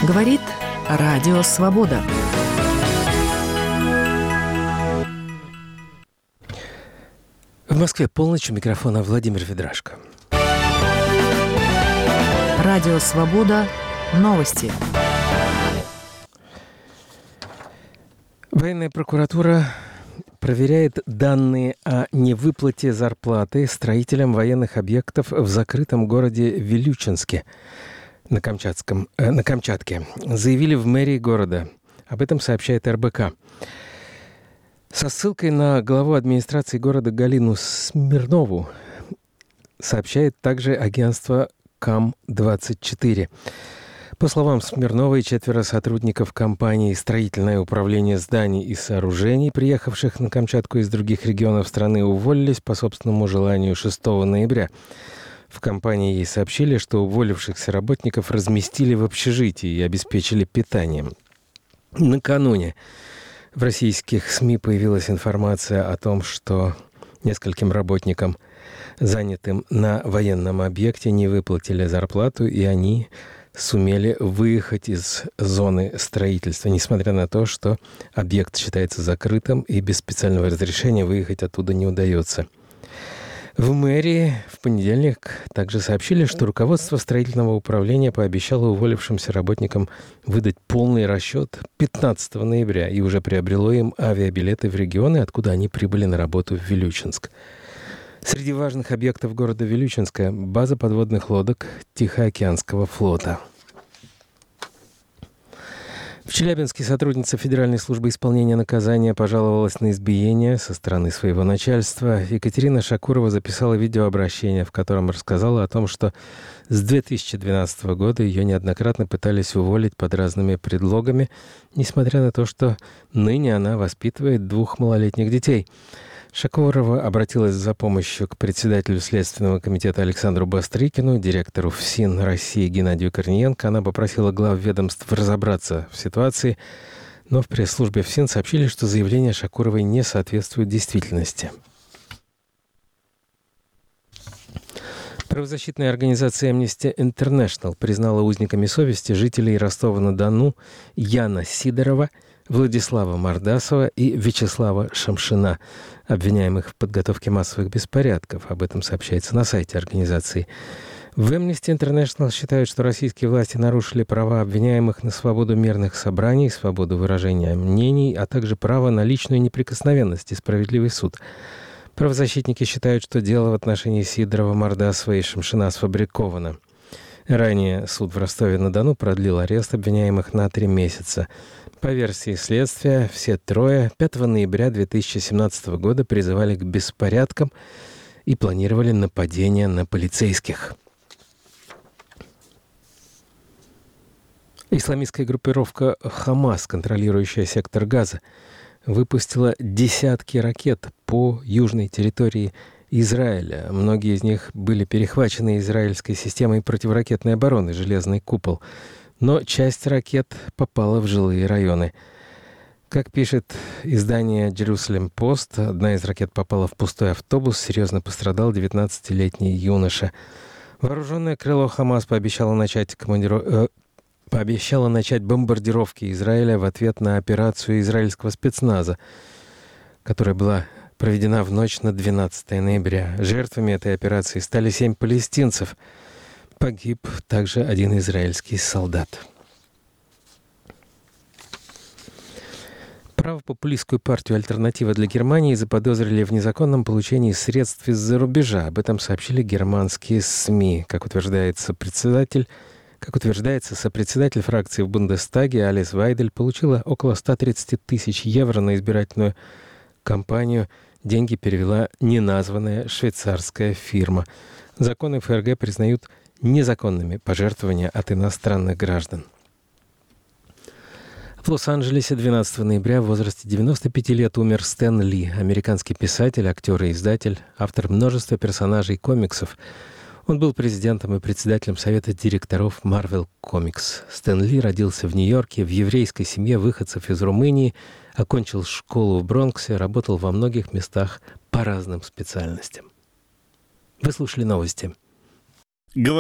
Говорит Радио Свобода. В Москве полночь, у микрофона Владимир Ведрашко. Радио Свобода. Новости. Военная прокуратура проверяет данные о невыплате зарплаты строителям военных объектов в закрытом городе Вилючинске на Камчатке. Заявили в мэрии города. Об этом сообщает РБК. Со ссылкой на главу администрации города Галину Смирнову сообщает также агентство КАМ-24. По словам Смирновой, 4 сотрудников компании «Строительное управление зданий и сооружений», приехавших на Камчатку из других регионов страны, уволились по собственному желанию 6 ноября. В компании ей сообщили, что уволившихся работников разместили в общежитии и обеспечили питанием. Накануне в российских СМИ появилась информация о том, что нескольким работникам, занятым на военном объекте, не выплатили зарплату, и они сумели выехать из зоны строительства, несмотря на то, что объект считается закрытым и без специального разрешения выехать оттуда не удается. В мэрии в понедельник также сообщили, что руководство строительного управления пообещало уволившимся работникам выдать полный расчет 15 ноября и уже приобрело им авиабилеты в регионы, откуда они прибыли на работу в Вилючинск. Среди важных объектов города Вилючинска – база подводных лодок Тихоокеанского флота. В Челябинске сотрудница Федеральной службы исполнения наказания пожаловалась на избиение со стороны своего начальства. Екатерина Шакурова записала видеообращение, в котором рассказала о том, что с 2012 года ее неоднократно пытались уволить под разными предлогами, несмотря на то, что ныне она воспитывает 2 малолетних детей. Шакурова обратилась за помощью к председателю Следственного комитета Александру Бастрыкину, директору ФСИН России Геннадию Корниенко. Она попросила глав ведомств разобраться в ситуации, но в пресс-службе ФСИН сообщили, что заявление Шакуровой не соответствует действительности. Правозащитная организация Amnesty International признала узниками совести жителей Ростова-на-Дону Яна Сидорова, Владислава Мордасова и Вячеслава Шамшина, обвиняемых в подготовке массовых беспорядков. Об этом сообщается на сайте организации. В Amnesty International считают, что российские власти нарушили права обвиняемых на свободу мирных собраний, свободу выражения мнений, а также право на личную неприкосновенность и справедливый суд. Правозащитники считают, что дело в отношении Сидорова, Мордасова и Шамшина сфабриковано. Ранее суд в Ростове-на-Дону продлил арест обвиняемых на 3 месяца. По версии следствия, все 3 5 ноября 2017 года призывали к беспорядкам и планировали нападение на полицейских. Исламистская группировка «Хамас», контролирующая сектор Газа, выпустила десятки ракет по южной территории Израиля. Многие из них были перехвачены израильской системой противоракетной обороны «Железный купол». Но часть ракет попала в жилые районы. Как пишет издание Jerusalem Post, одна из ракет попала в пустой автобус, серьезно пострадал 19-летний юноша. Вооруженное крыло Хамас пообещало начать бомбардировки Израиля в ответ на операцию израильского спецназа, которая была проведена в ночь на 12 ноября. Жертвами этой операции стали 7 палестинцев. Погиб также 1 израильский солдат. Правопопулистскую партию «Альтернатива для Германии» заподозрили в незаконном получении средств из-за рубежа. Об этом сообщили германские СМИ. Как утверждается, сопредседатель фракции в Бундестаге Алис Вайдель получила около 130 тысяч евро на избирательную кампанию. Деньги перевела неназванная швейцарская фирма. Законы ФРГ признают незаконными пожертвования от иностранных граждан. В Лос-Анджелесе 12 ноября в возрасте 95 лет умер Стэн Ли, американский писатель, актер и издатель, автор множества персонажей комиксов. Он был президентом и председателем совета директоров Marvel Comics. Стэн Ли родился в Нью-Йорке в еврейской семье выходцев из Румынии, окончил школу в Бронксе, работал во многих местах по разным специальностям. Вы слушали новости.